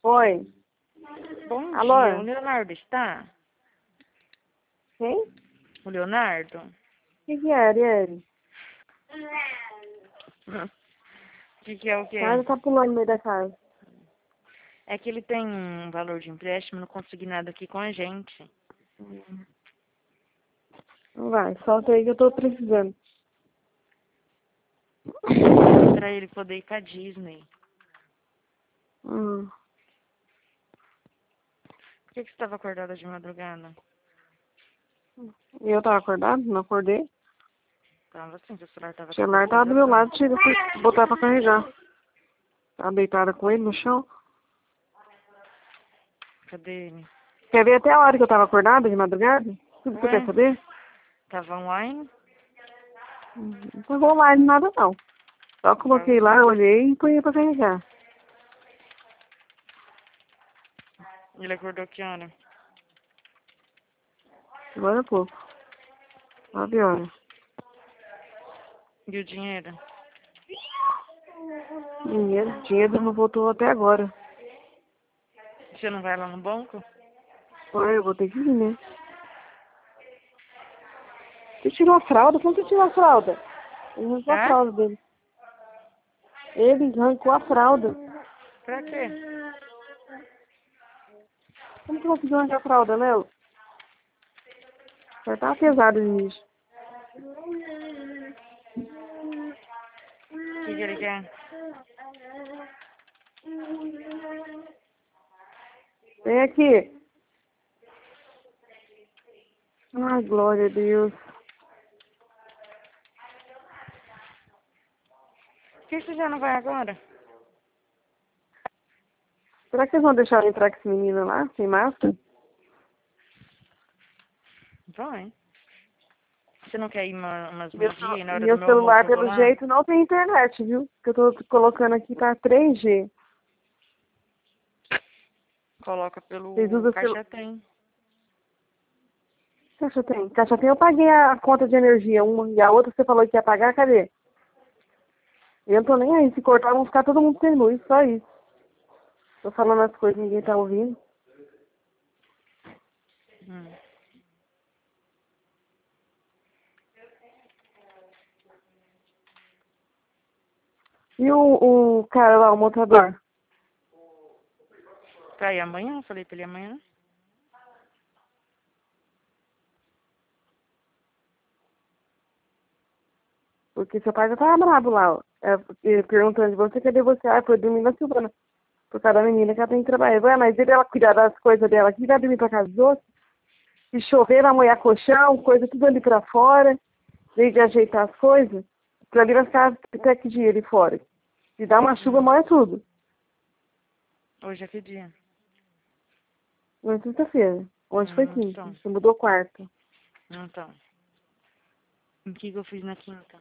Oi. Bom Alô? dia, o Leonardo está? Quem? O Leonardo? O que é, Ariane? Que é o quê? Ela tá pulando no meio da casa. É que ele tem um valor de empréstimo no consignado aqui com a gente. Não vai, solta aí que eu tô precisando. Pra ele poder ir pra Disney. Hum. Por que você estava acordada de madrugada? E eu tava acordado? Não acordei. Tava assim, seu celular tava O celular tava do meu lado, tira, fui botar pra carregar. Tava deitada com ele no chão. Cadê ele? Quer ver até a hora que eu tava acordada de madrugada? Tudo que você quer Ué, saber? tava online? Não vou mais nada não. Só coloquei Tava. lá, olhei e põe pra carregar. Ele acordou que hora? Agora é pouco. 9 horas. E o dinheiro? Dinheiro não voltou até agora. Você não vai lá no banco? Ué, eu vou ter que ir, né? Você tirou a fralda? Como você tirou a fralda? Ele arrancou a Hã? fralda dele. Ele arrancou a fralda. Pra quê? Como que conseguiu arrancar a fralda, Léo? Já tava pesado nisso. O que ele quer? Vem aqui. Ai, glória a Deus. Por que você já não vai agora? Será que vocês vão deixar eu entrar com esse menino lá, sem máscara? Vai. Você não quer ir umas Meu, meio-dia e na hora do meu meu almoço celular, eu vou pelo lá? jeito, não tem internet, viu? Que eu tô colocando aqui tá 3G. Coloca Vocês pelo usam celular? Caixa Tem. Caixa tem. Caixa tem, eu paguei a conta de energia, uma. E a outra você falou que ia pagar, cadê? Eu não tô nem aí. Se cortar, vão ficar todo mundo sem luz, só isso. Tô falando as coisas, ninguém tá ouvindo. Hum. E o cara lá, o montador? Pra ir amanhã? Eu falei pra ele amanhã. Porque seu pai já tava bravo lá, ó. Perguntando de você, cadê você? Ah, foi dormir na Silvana. Por causa da menina que ela tem que trabalhar. Ué, mas ele ela cuidar das coisas dela aqui, vai dormir pra casa dos outros. Se chover, vai molhar colchão, coisa tudo ali pra fora. Desde ajeitar as coisas. Pra ali vai ficar até que dia ali fora. Se dá uma chuva, molha tudo. Hoje é que dia? Na sexta-feira. Hoje foi quinta. Então. Você mudou quarta. Então. O que eu fiz na quinta?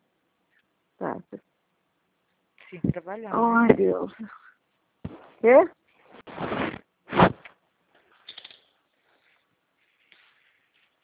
Tá. Sim, trabalhar, né? Ai, Deus. Quê?